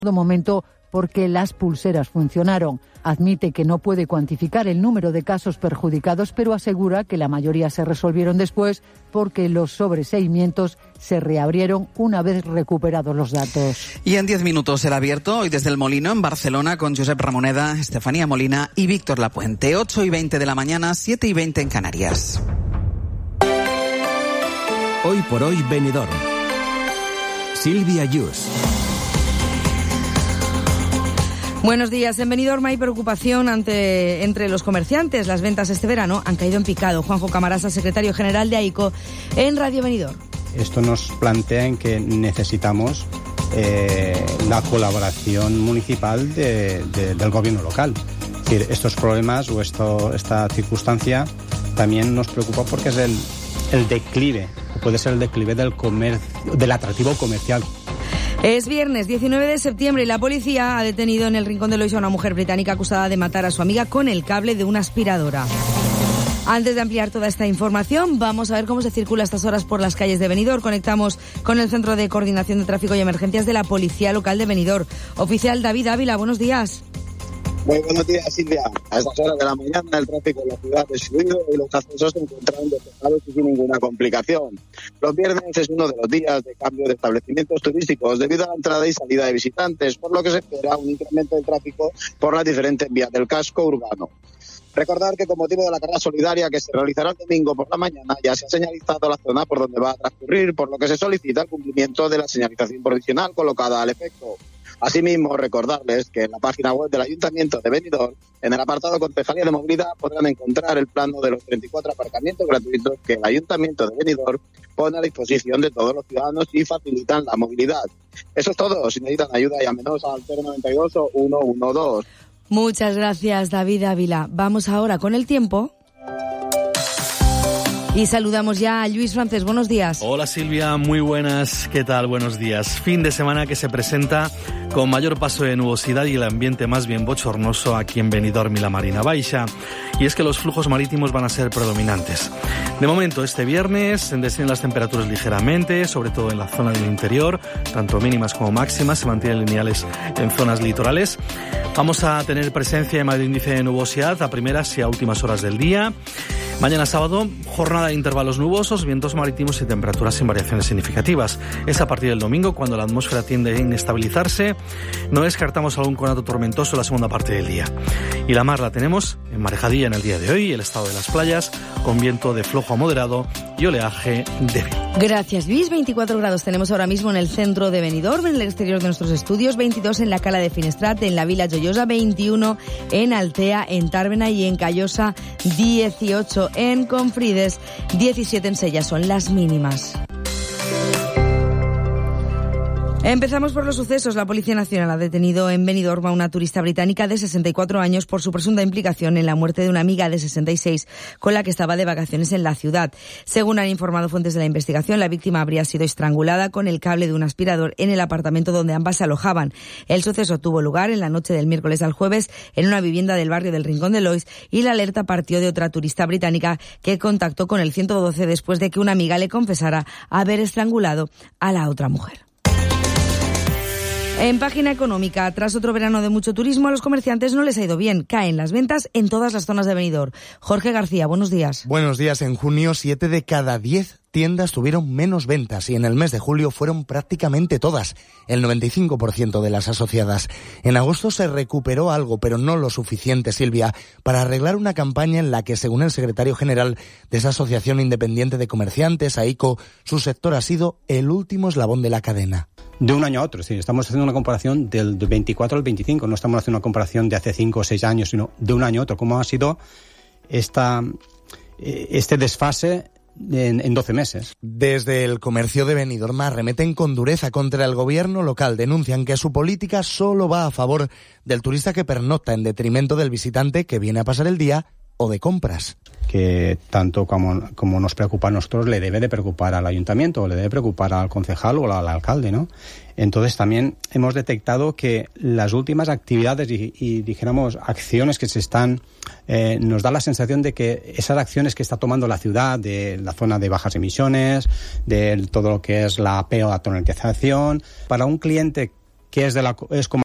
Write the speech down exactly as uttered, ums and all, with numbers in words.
momento porque las pulseras funcionaron. Admite que no puede cuantificar el número de casos perjudicados, pero asegura que la mayoría se resolvieron después porque los sobreseimientos se reabrieron una vez recuperados los datos. Y en diez minutos será abierto hoy desde el Molino en Barcelona con Josep Ramoneda, Estefanía Molina y Víctor Lapuente. ocho y veinte de la mañana, siete y veinte en Canarias. Hoy por hoy Benidorm. Silvia Yus. Buenos días. En Benidorm hay preocupación ante, entre los comerciantes. Las ventas este verano han caído en picado. Juanjo Camarasa, secretario general de AICO, en Radio Benidorm. Esto nos plantea en que necesitamos eh, la colaboración municipal de, de, del gobierno local. Es decir, estos problemas o esto, esta circunstancia también nos preocupa porque es el, el declive, o puede ser el declive del comercio, del atractivo comercial. Es viernes diecinueve de septiembre y la policía ha detenido en el Rincón de Loix a una mujer británica acusada de matar a su amiga con el cable de una aspiradora. Antes de ampliar toda esta información, vamos a ver cómo se circula a estas horas por las calles de Benidorm. Conectamos con el Centro de Coordinación de Tráfico y Emergencias de la Policía Local de Benidorm. Oficial David Ávila, buenos días. Muy buenos días, Silvia. A estas horas de la mañana el tráfico en la ciudad es fluido y los accesos se encuentran despejados y sin ninguna complicación. Los viernes es uno de los días de cambio de establecimientos turísticos debido a la entrada y salida de visitantes, por lo que se espera un incremento del tráfico por las diferentes vías del casco urbano. Recordar que con motivo de la carrera solidaria que se realizará el domingo por la mañana ya se ha señalizado la zona por donde va a transcurrir, por lo que se solicita el cumplimiento de la señalización provisional colocada al efecto. Asimismo, recordarles que en la página web del Ayuntamiento de Benidorm, en el apartado Concejalía de Movilidad, podrán encontrar el plano de los treinta y cuatro aparcamientos gratuitos que el Ayuntamiento de Benidorm pone a disposición de todos los ciudadanos y facilitan la movilidad. Eso es todo. Si necesitan ayuda, llámenos al cero noventa y dos o ciento doce. Muchas gracias, David Ávila. Vamos ahora con el tiempo. Y saludamos ya a Lluís Francés. Buenos días. Hola Silvia, muy buenas. ¿Qué tal? Buenos días. Fin de semana que se presenta con mayor paso de nubosidad y el ambiente más bien bochornoso aquí en Benidorm y la Marina Baixa. Y es que los flujos marítimos van a ser predominantes. De momento, este viernes descienden las temperaturas ligeramente, sobre todo en la zona del interior, tanto mínimas como máximas, se mantienen lineales en zonas litorales. Vamos a tener presencia de mayor índice de nubosidad a primeras y a últimas horas del día. Mañana sábado, jornada de intervalos nubosos, vientos marítimos y temperaturas sin variaciones significativas. Es a partir del domingo cuando la atmósfera tiende a inestabilizarse. No descartamos algún conato tormentoso en la segunda parte del día. Y la mar la tenemos en marejadilla en el día de hoy, el estado de las playas, con viento de flojo a moderado y oleaje débil. Gracias, Luis. veinticuatro grados tenemos ahora mismo en el centro de Benidorm, en el exterior de nuestros estudios, veintidós en la Cala de Finestrat, en la Vila Joiosa, veintiuno en Altea, en Tàrbena y en Callosa, dieciocho en Confrides, diecisiete en Sella, son las mínimas. Empezamos por los sucesos. La Policía Nacional ha detenido en Benidorm a una turista británica de sesenta y cuatro años por su presunta implicación en la muerte de una amiga de sesenta y seis con la que estaba de vacaciones en la ciudad. Según han informado fuentes de la investigación, la víctima habría sido estrangulada con el cable de un aspirador en el apartamento donde ambas se alojaban. El suceso tuvo lugar en la noche del miércoles al jueves en una vivienda del barrio del Rincón de Loix y la alerta partió de otra turista británica que contactó con el ciento doce después de que una amiga le confesara haber estrangulado a la otra mujer. En página económica, tras otro verano de mucho turismo, a los comerciantes no les ha ido bien. Caen las ventas en todas las zonas de Benidorm. Jorge García, buenos días. Buenos días. En junio, siete de cada diez tiendas tuvieron menos ventas y en el mes de julio fueron prácticamente todas, el noventa y cinco por ciento de las asociadas. En agosto se recuperó algo, pero no lo suficiente, Silvia, para arreglar una campaña en la que, según el secretario general de esa Asociación Independiente de Comerciantes, AICO, su sector ha sido el último eslabón de la cadena. De un año a otro, sí, estamos haciendo una comparación del veinticuatro al veinticinco, no estamos haciendo una comparación de hace cinco o seis años, sino de un año a otro. ¿Cómo ha sido esta, este desfase en, en doce meses? Desde el comercio de Benidorm arremeten con dureza contra el gobierno local. Denuncian que su política solo va a favor del turista que pernocta en detrimento del visitante que viene a pasar el día o de compras. Que tanto como, como nos preocupa a nosotros, le debe de preocupar al ayuntamiento, o le debe preocupar al concejal o al alcalde, ¿no? Entonces también hemos detectado que las últimas actividades y, y dijéramos, acciones que se están, eh, nos da la sensación de que esas acciones que está tomando la ciudad, de la zona de bajas emisiones, de todo lo que es la peotonalización, para un cliente que és, de la, és com